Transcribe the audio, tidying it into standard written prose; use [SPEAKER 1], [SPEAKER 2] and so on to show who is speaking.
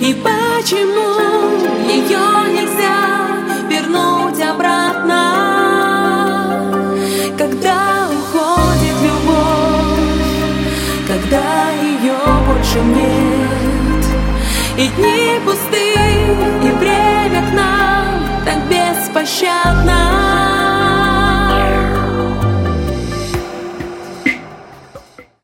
[SPEAKER 1] И почему ее нельзя вернуть обратно? Когда уходит любовь, когда ее больше нет, и дни пустые